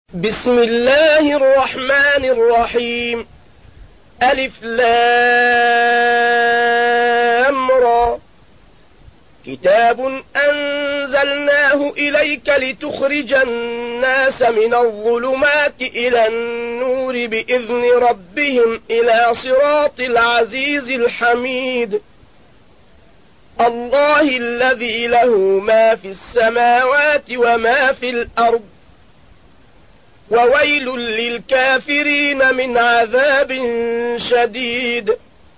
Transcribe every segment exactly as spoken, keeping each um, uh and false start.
بسم الله الرحمن الرحيم. ألف لام را. كتاب أنزلناه إليك لتخرج الناس من الظلمات إلى النور بإذن ربهم إلى صراط العزيز الحميد. الله الذي له ما في السماوات وما في الأرض، وويل للكافرين من عذاب شديد.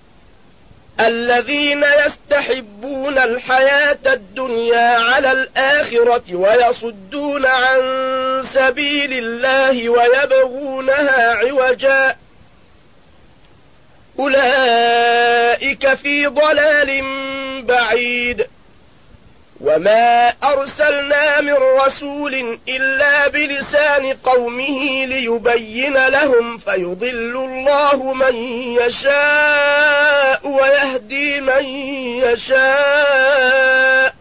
الذين يستحبون الحياة الدنيا على الآخرة ويصدون عن سبيل الله ويبغونها عوجا، أولئك في ضلال بعيد. وما أرسلنا من رسول إلا بلسان قومه ليبين لهم، فيضل الله من يشاء ويهدي من يشاء،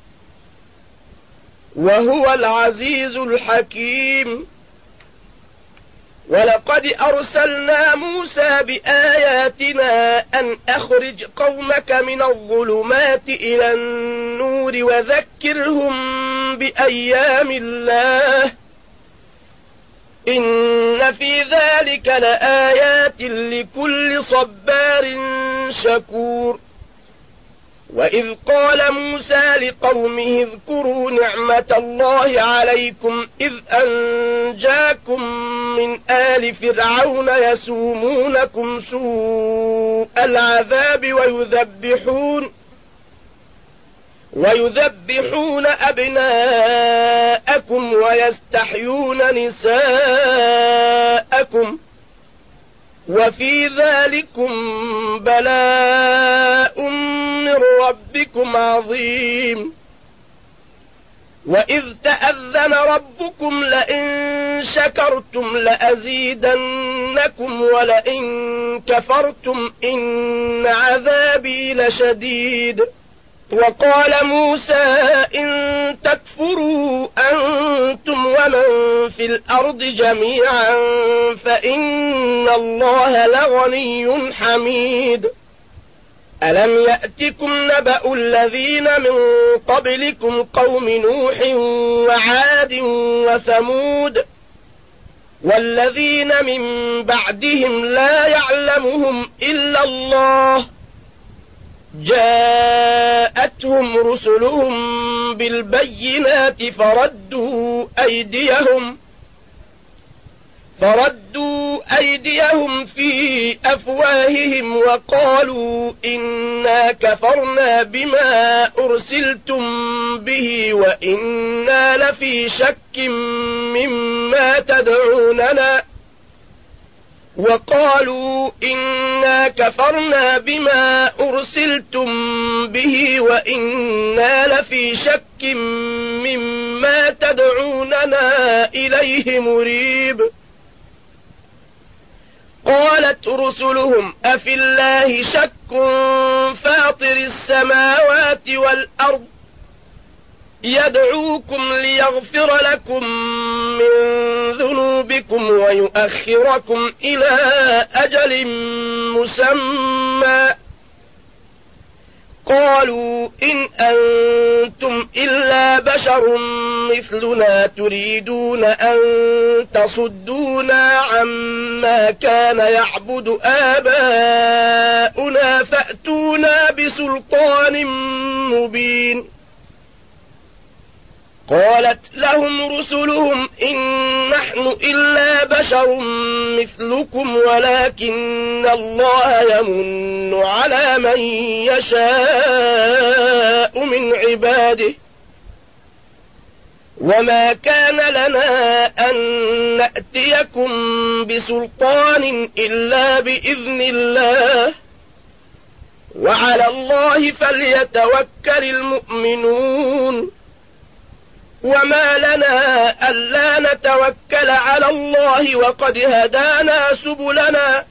وهو العزيز الحكيم. ولقد أرسلنا موسى بآياتنا أن أخرج قومك من الظلمات إلى النور وذكرهم بأيام الله، إن في ذلك لآيات لكل صبار شكور. وإذ قال موسى لقومه اذكروا نعمة الله عليكم إذ أنجاكم من آل فرعون يسومونكم سوء العذاب ويذبحون ويذبحون أبناءكم ويستحيون نساءكم، وفي ذلكم بلاء من ربكم عظيم. وإذ تأذن ربكم لئن شكرتم لأزيدنكم ولئن كفرتم إن عذابي لشديد. وقال موسى إن تكفروا أنتم ومن في الأرض جميعا فإن الله لغني حميد. ألم يأتكم نبأ الذين من قبلكم قوم نوح وعاد وثمود والذين من بعدهم لا يعلمهم إلا الله، جاءتهم رسلهم بالبينات فردوا أيديهم فردوا أيديهم في أفواههم وقالوا إنا كفرنا بما أرسلتم به وإنا لفي شك مما تدعوننا وقالوا إنا كفرنا بما أرسلتم به وإنا لفي شك مما تدعوننا إليه مريب. قالت رسلهم أفي الله شك فاطر السماوات والأرض يدعوكم ليغفر لكم من ذنوبكم ويؤخركم إلى أجل مسمى، قالوا إن أنتم إلا بشر مثلنا تريدون أن تصدونا عما كان يعبد آباؤنا فأتونا بسلطان مبين. قالت لهم رسلهم إن نحن إلا بشر مثلكم ولكن الله يمن على من يشاء من عباده، وما كان لنا أن نأتيكم بسلطان إلا بإذن الله، وعلى الله فليتوكل المؤمنون. وما لنا ألا نتوكل على الله وقد هدانا سبلنا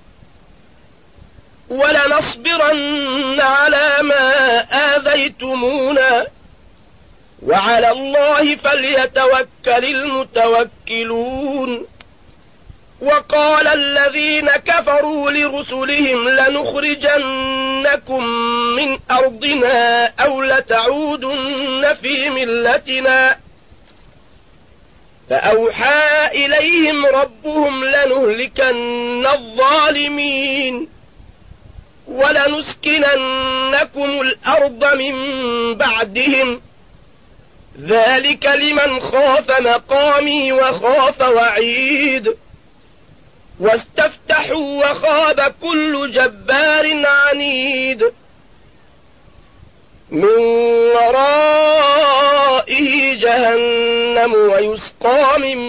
ولنصبرن على ما آذيتمونا وعلى الله فليتوكل المتوكلون. وقال الذين كفروا لرسلهم لنخرجنكم من أرضنا أو لتعودن في ملتنا فأوحى إليهم ربهم لنهلكن الظالمين ولنسكننكم الأرض من بعدهم ذلك لمن خاف مقامي وخاف وعيد واستفتحوا وخاب كل جبار عنيد من ورائه جهنم ويسقى من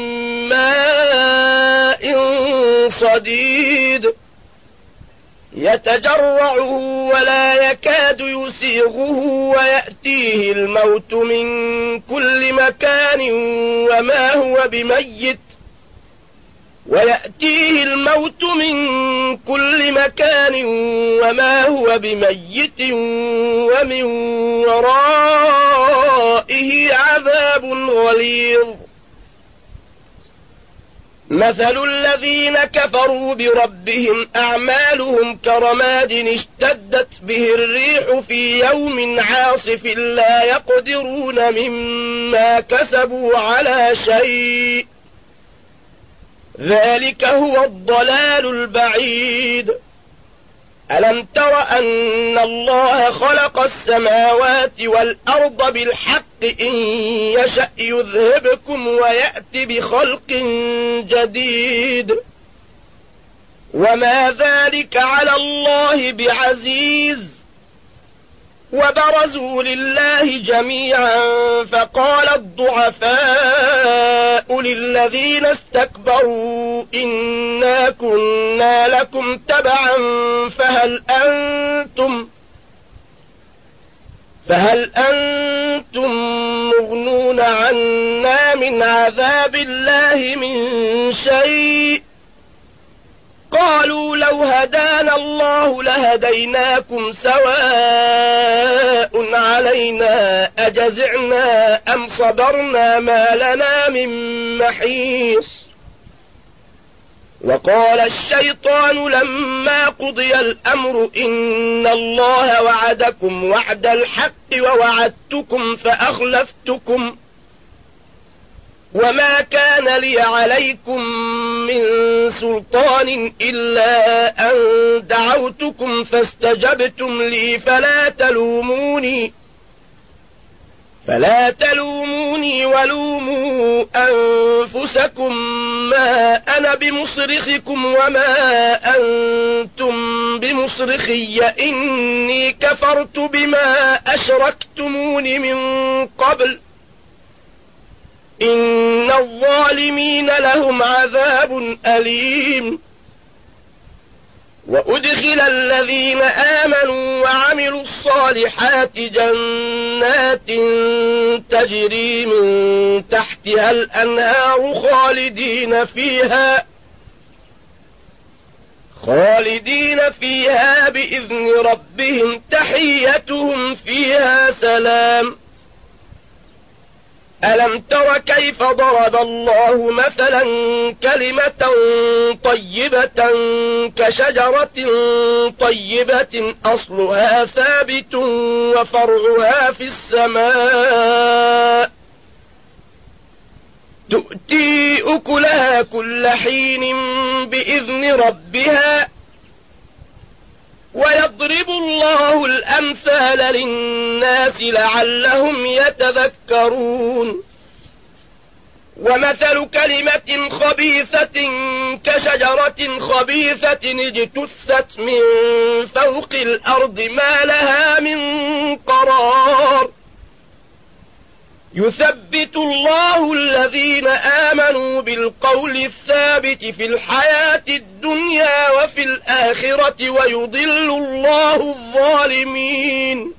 ماء صديد يتجرعه ولا يكاد يسيغه ويأتيه الموت من كل مكان وما هو بميت ويأتيه الموت من كل مكان وما هو بميت ومن ورائه عذاب غليظ مثل الذين كفروا بربهم أعمالهم كرماد اشتدت به الريح في يوم عاصف لا يقدرون مما كسبوا على شيء ذلك هو الضلال البعيد ألم تر أن الله خلق السماوات والأرض بالحق إن يشأ يذهبكم ويأتي بخلق جديد وما ذلك على الله بعزيز وبرزوا لله جميعا فقال الضعفاء للذين استكبروا إنا كنا لكم تبعا فهل أنتم فهل أنتم مغنون عنا من عذاب الله من شيء قالوا لو هدانا الله لهديناكم سواء علينا أجزعنا أم صبرنا ما لنا من محيص وقال الشيطان لما قضي الأمر إن الله وعدكم وعد الحق ووعدتكم فأخلفتكم وما كان لي عليكم من سلطان إلا أن دعوتكم فاستجبتم لي فلا تلوموني فلا تلوموني ولوموا أنفسكم ما أنا بمصرخكم وما أنتم بمصرخي إني كفرت بما أشركتمون من قبل إن الظالمين لهم عذاب أليم وأدخل الذين آمنوا وعملوا الصالحات جنات تجري من تحتها الأنهار خالدين فيها خالدين فيها بإذن ربهم تحيتهم فيها سلام ألم تر كيف ضرب الله مثلا كلمة طيبة كشجرة طيبة أصلها ثابت وفرعها في السماء تؤتي أكلها كل حين بإذن ربها ويضرب الله الأمثال للناس لعلهم يتذكرون ومثل كلمة خبيثة كشجرة خبيثة اجتثت من فوق الأرض ما لها من قرار يثبت الله الذين آمنوا بالقول الثابت في الحياة الدنيا وفي الآخرة ويضل الله الظالمين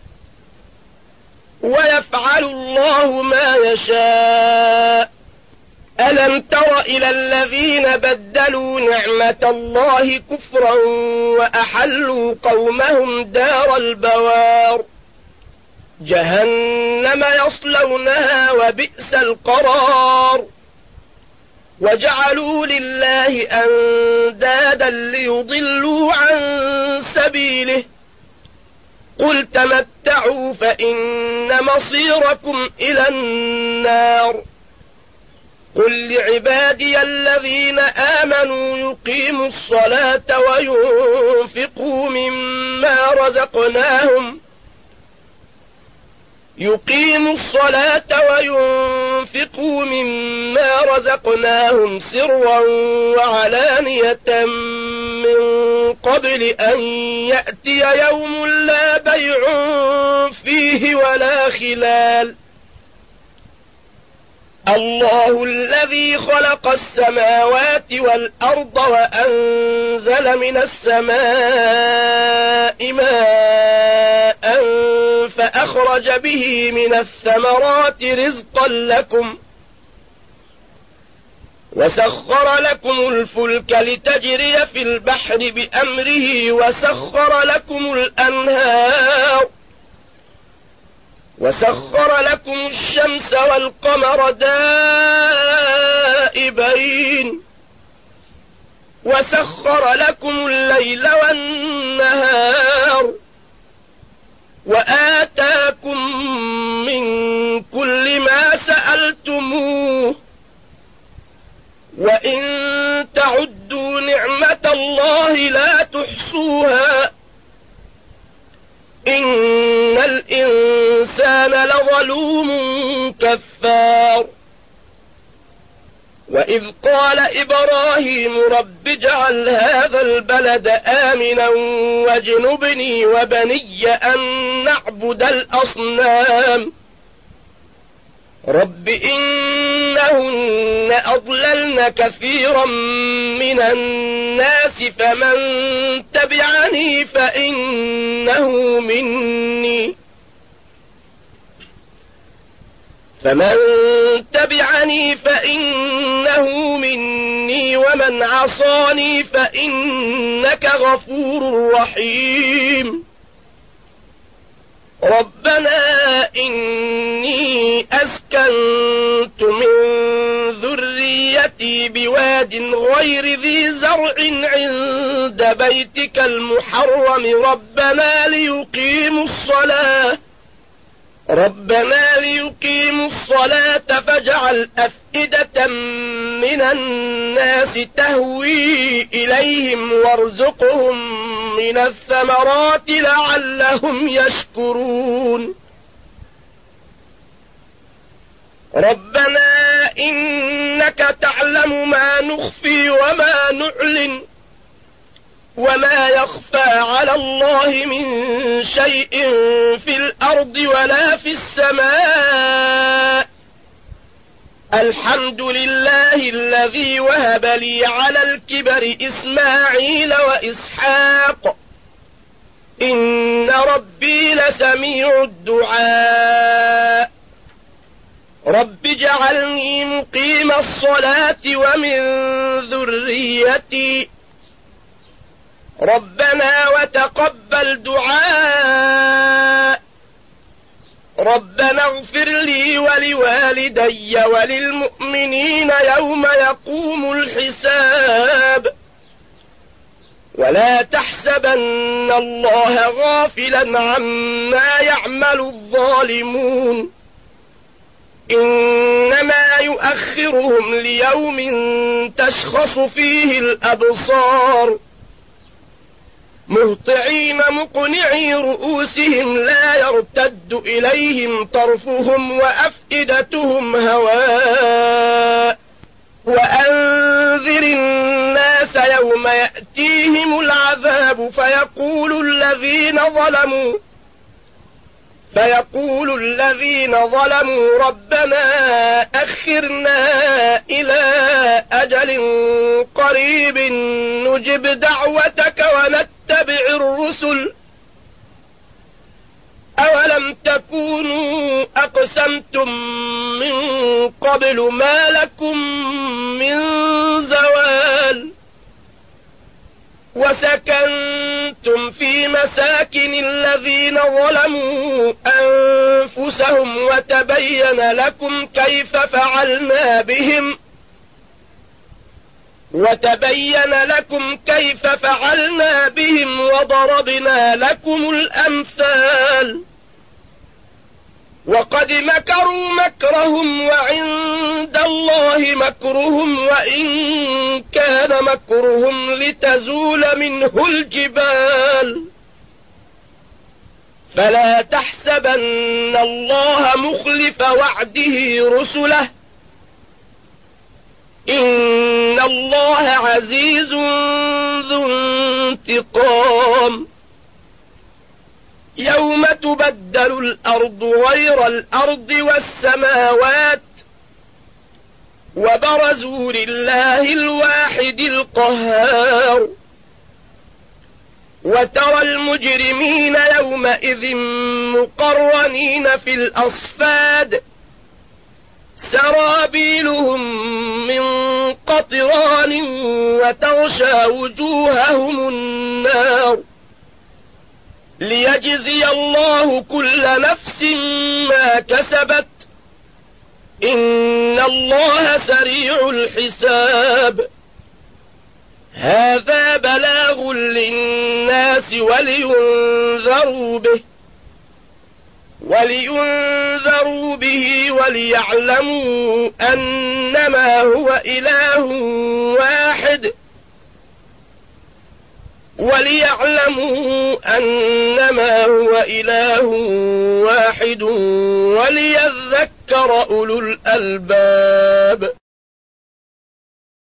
ويفعل الله ما يشاء ألم تر إلى الذين بدلوا نعمة الله كفرا وأحلوا قومهم دار البوار جهنم يصلونها وبئس القرار وجعلوا لله أندادا ليضلوا عن سبيله قل تمتعوا فإن مصيركم إلى النار قل لعبادي الذين آمنوا يقيموا الصلاة وينفقوا مما رزقناهم يقيموا الصلاة وينفقوا مما رزقناهم سرا وعلانية من قبل أن يأتي يوم لا بيع فيه ولا خلال الله الذي خلق السماوات والأرض وأنزل من السماء ماء فأخرج به من الثمرات رزقا لكم وسخر لكم الفلك لتجري في البحر بأمره وسخر لكم الأنهار وسخر لكم الشمس والقمر دائبين وسخر لكم الليل والنهار وآتاكم من كل ما سألتموه وإن تعدوا نعمة الله لا تحصوها إن الإنسان لظلوم كفار وإذ قال إبراهيم رب اجعل هذا البلد آمنا واجنبني وبني أن نعبد الأصنام رب إنهن أضللن كثيرا من الناس فمن تبعني فإنه مني فمن تبعني فإنه مني ومن عصاني فإنك غفور رحيم ربنا إني أسكنت من ذريتي بواد غير ذي زرع عند بيتك المحرم ربنا ليقيموا الصلاة ربنا ليقيموا الصلاة فاجعل أفئدة من الناس تهوي إليهم وارزقهم من الثمرات لعلهم يشكرون ربنا إنك تعلم ما نخفي وما نعلن وما يخفى على الله من شيء في الأرض ولا في السماء الحمد لله الذي وهب لي على الكبر إسماعيل وإسحاق إن ربي لسميع الدعاء رب اجعلني مقيم الصلاة ومن ذريتي ربنا وتقبل دعاء ربنا اغفر لي ولوالدي وللمؤمنين يوم يقوم الحساب ولا تحسبن الله غافلا عما يعمل الظالمون إنما يؤخرهم ليوم تشخص فيه الأبصار مهطعين مقنعي رؤوسهم لا يرتد إليهم طرفهم وأفئدتهم هواء وأنذر الناس يوم يأتيهم العذاب فيقول الذين ظلموا فيقول الذين ظلموا ربنا أخرنا إلى أجل قريب نجب دعوتك ونتبع الرسل أولم تكونوا أقسمتم من قبل ما لكم من زوال وسكنتم في مساكن الذين ظلموا أنفسهم وتبين لكم كيف فعلنا بهم وتبين لكم كيف فعلنا بهم وضربنا لكم الأمثال وقد مكروا مكرهم وعند الله مكرهم وإن كان مكرهم لتزول منه الجبال فلا تحسبن الله مخلف وعده رسله إن الله عزيز ذو انتقام يوم تبدل الأرض غير الأرض والسماوات وبرزوا لله الواحد القهار وترى المجرمين يومئذ مقرنين في الأصفاد سرابيلهم من قطران وتغشى وجوههم النار ليجزي الله كل نفس ما كسبت إن الله سريع الحساب هذا بلاغ للناس ولينذروا به ولينذروا به وليعلموا أنما هو إله واحد وليعلموا أنما هو إله واحد وليذكر أولو الألباب